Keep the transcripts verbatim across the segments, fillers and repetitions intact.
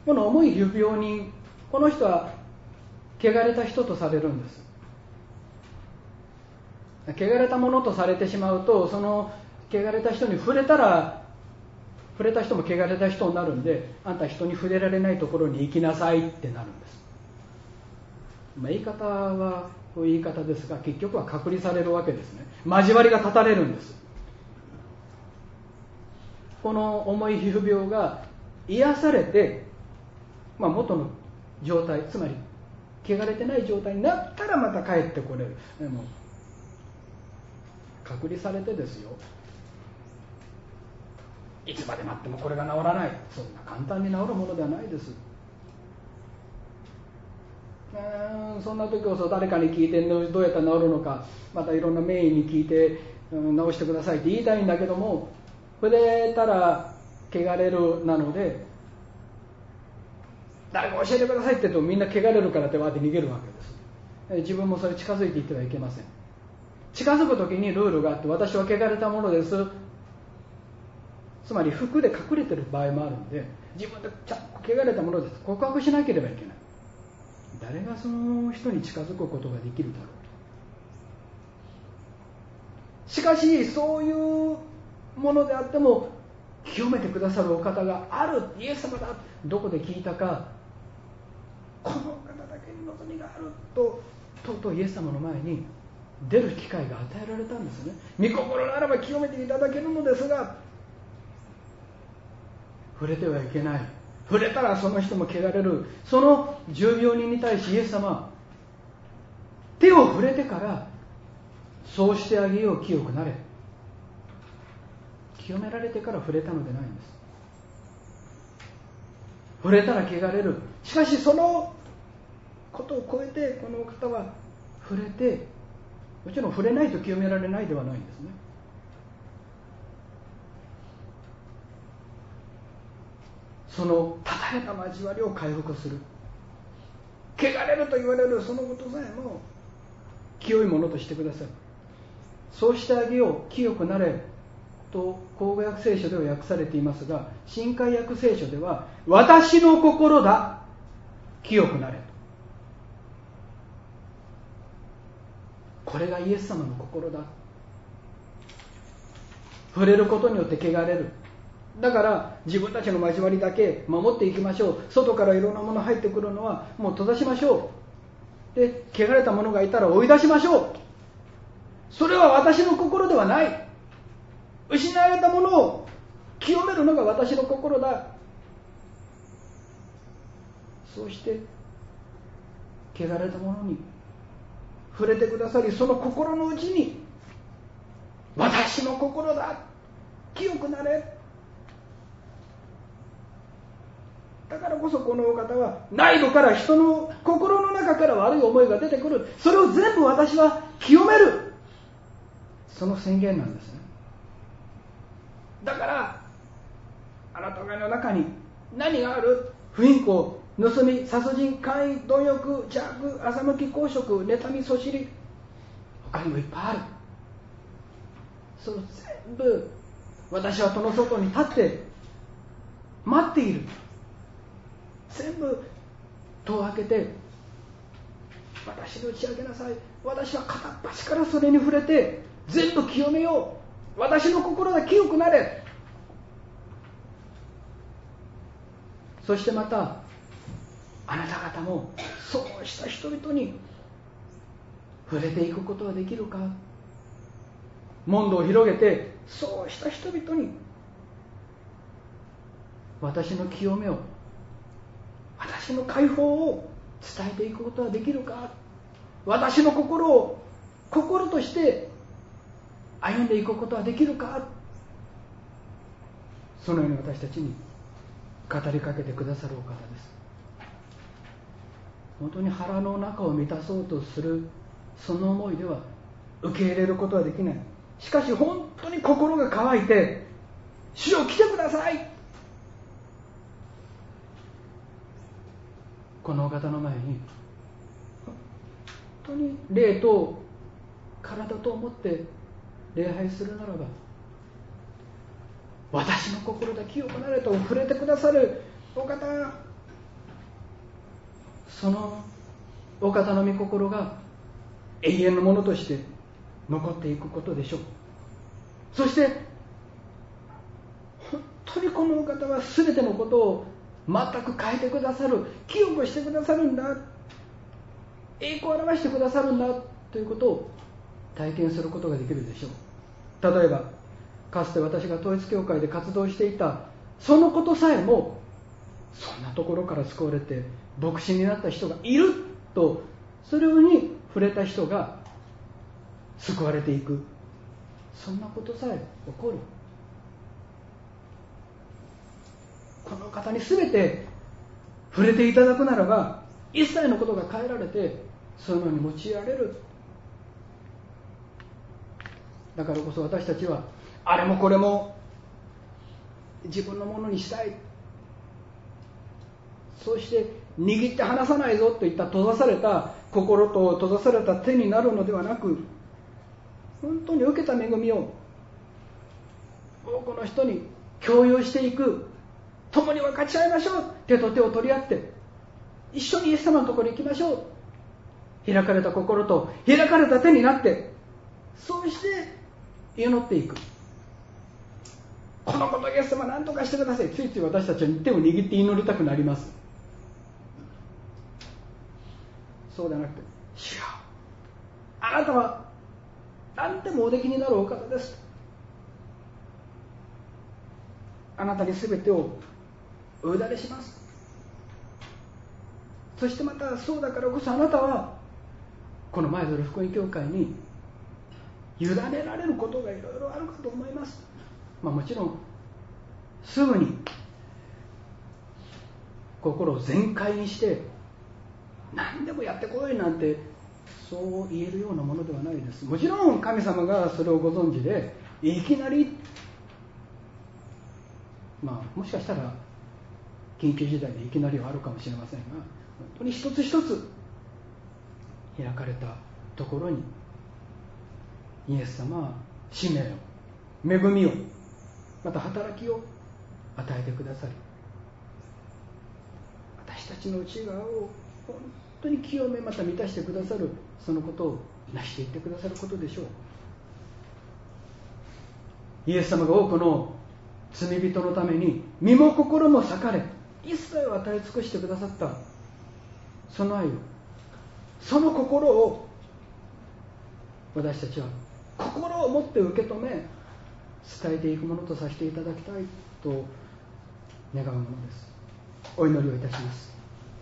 この重い皮膚病人、この人は汚れた人とされるんです。汚れたものとされてしまうと、その汚れた人に触れたら、触れた人も汚れた人になるんで、あんた人に触れられないところに行きなさいってなるんです。まあ、言い方はこういう言い方ですが、結局は隔離されるわけですね。交わりが断たれるんです。この重い皮膚病が癒されて、まあ、元の状態、つまり汚れてない状態になったらまた帰ってこれる。でも隔離されてですよ、いつまで待ってもこれが治らない、そんな簡単に治るものではないです。うーんそんな時こそ誰かに聞いてどうやったら治るのか、またいろんな名医に聞いて、うん、治してくださいって言いたいんだけども、触れたら汚れるなので、誰か教えてくださいって言うとみんな汚れるからってわーって逃げるわけです。自分もそれ近づいていってはいけません。近づく時にルールがあって、私は汚れたものです、つまり服で隠れてる場合もあるんで、自分でちゃんと汚れたものです告白しなければいけない。誰がその人に近づくことができるだろうと。しかしそういうものであっても清めてくださるお方がある、イエス様だ、どこで聞いたか、このお方だけに望みがあると、とうとうイエス様の前に出る機会が与えられたんですね。御心ならば清めていただけるのですが、触れてはいけない。触れたらその人も汚れる。その重病人に対しイエス様は、手を触れてからそうしてあげよう、清くなれ。清められてから触れたのでないんです。触れたら汚れる。しかしそのことを超えて、この方は触れて、もちろん触れないと清められないではないんですね。そのたたえた交わりを回復する。汚れると言われるそのことさえも清いものとしてください。そうしてあげよう、清くなれと口語訳聖書では訳されていますが、新海訳聖書では私の心だ、清くなれと。これがイエス様の心だ。触れることによって汚れる。だから自分たちの交わりだけ守っていきましょう。外からいろんなもの入ってくるのはもう閉ざしましょう。で、汚れた者がいたら追い出しましょう。それは私の心ではない。失われたものを清めるのが私の心だ。そうして汚れたものに触れてくださり、その心の内に私の心だ、清くなれ。だからこそこのお方は内部から人の心の中から悪い思いが出てくる、それを全部私は清める、その宣言なんですね。だからあなたの中に何がある？不貧困、盗み、殺人、姦淫、貪欲、邪悪、欺き、公職、妬み、そしり、他にもいっぱいある。その全部私は戸の外に立って待っている。全部戸を開けて私に打ち上げなさい。私は片っ端からそれに触れて全部清めよう。私の心が清くなれ。そしてまたあなた方もそうした人々に触れていくことはできるか。門戸を広げてそうした人々に私の清めを、私の解放を伝えていくことはできるか。私の心を心として歩んでいくことはできるか。そのように私たちに語りかけてくださるお方です。本当に腹の中を満たそうとするその思いでは受け入れることはできない。しかし本当に心が渇いて、主よ来てください、このお方の前に本当に霊と体と思って礼拝するならば、私の心だ、清くなれと触れてくださるお方、 そのお方の御心が永遠のものとして残っていくことでしょう。そして本当にこのお方は全てのことを全く変えてくださる、清くしてくださるんだ、栄光を表してくださるんだということを体験することができるでしょう。例えばかつて私が統一教会で活動していたそのことさえも、そんなところから救われて牧師になった人がいると、それに触れた人が救われていく、そんなことさえ起こる。この方に全て触れていただくならば、一切のことが変えられてそのように用いられる。だからこそ私たちはあれもこれも自分のものにしたい、そうして握って離さないぞといった閉ざされた心と閉ざされた手になるのではなく、本当に受けた恵みを多くの人に共有していく、共に分かち合いましょう、手と手を取り合って一緒にイエス様のところに行きましょう。開かれた心と開かれた手になって、そうして祈っていく。このことイエス様何とかしてください、ついつい私たちは手を握って祈りたくなります。そうではなくて、主よ、あなたは何でもおできになるお方です、あなたに全てをお委ねします。そしてまたそうだからこそ、あなたはこの舞鶴福音教会に委ねられることがいろいろあるかと思います。まあ、もちろんすぐに心を全開にして何でもやってこいなんてそう言えるようなものではないです。もちろん神様がそれをご存知で、いきなり、まあもしかしたら緊急事態でいきなりはあるかもしれませんが、本当に一つ一つ開かれたところにイエス様は使命を、恵みを、また働きを与えてくださり、私たちの内側を本当に清め、また満たしてくださる、そのことを成していってくださることでしょう。イエス様が多くの罪人のために身も心も裂かれ、一切を与え尽くしてくださったその愛を、その心を私たちは心を持って受け止め伝えていくものとさせていただきたいと願うものです。お祈りをいたします。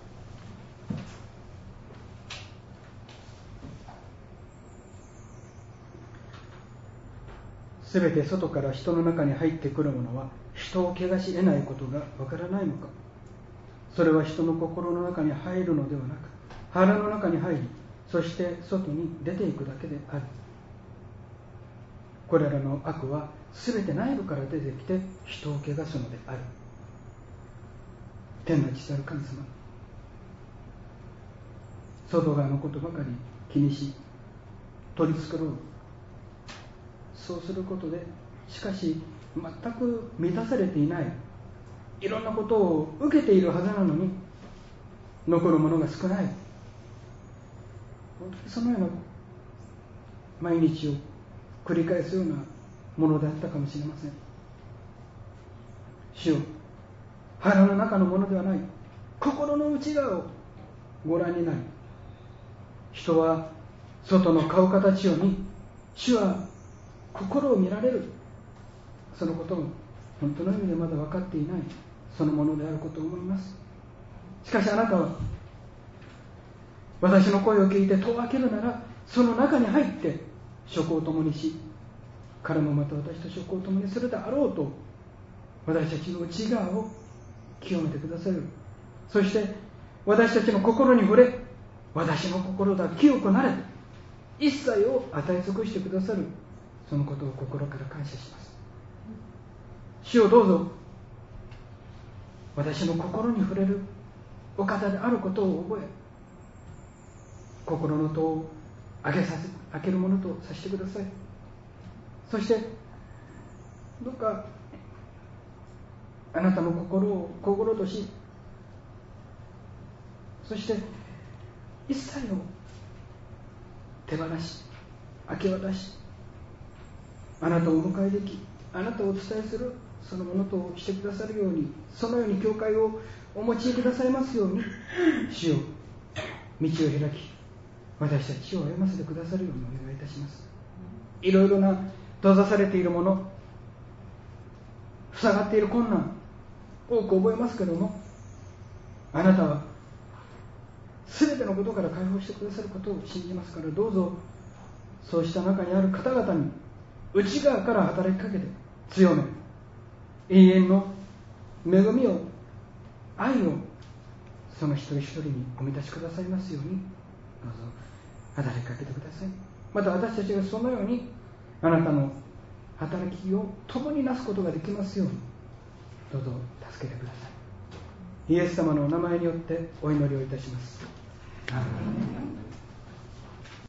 すべて外から人の中に入ってくるものは人を汚し得ないことがわからないのか。それは人の心の中に入るのではなく、腹の中に入り、そして外に出ていくだけである。これらの悪はすべて内部から出てきて人を汚すのである。天の父なる神様、外側のことばかり気にし取り繕う、そうすることでしかし全く満たされていない、いろんなことを受けているはずなのに残るものが少ない、本当にそのような毎日を繰り返すようなものであったかもしれません。主よ、腹の中のものではない心の内側をご覧になり、人は外の顔形を見、主は心を見られる、そのことを本当の意味でまだ分かっていないそのものであることを思います。しかしあなたは私の声を聞いて戸を開けるなら、その中に入って食を共にし、彼もまた私と食を共にするであろうと、私たちの内側を清めてくださる。そして私たちの心に触れ、私の心だ清くなれ、一切を与え尽くしてくださる、そのことを心から感謝します。主をどうぞ私の心に触れるお方であることを覚え、心の戸を開けさせ開けるものとさせてください。そしてどうかあなたの心を心とし、そして一切を手放し明け渡し、あなたをお迎えでき、あなたをお伝えするそのものとしてくださるように、そのように教会をお持ちくださいますように、主よ、道を開き、私たちを歩ませてくださるようにお願いいたします。いろいろな閉ざされているもの、塞がっている困難、多く覚えますけども、あなたは全てのことから解放してくださることを信じますから、どうぞそうした中にある方々に内側から働きかけて強め、永遠の恵みを、愛をその一人一人にお満たしくださいますように、どうぞ働きかけてください。また私たちがそのようにあなたの働きを共になすことができますように、どうぞ助けてください。イエス様のお名前によってお祈りをいたします。アーメン。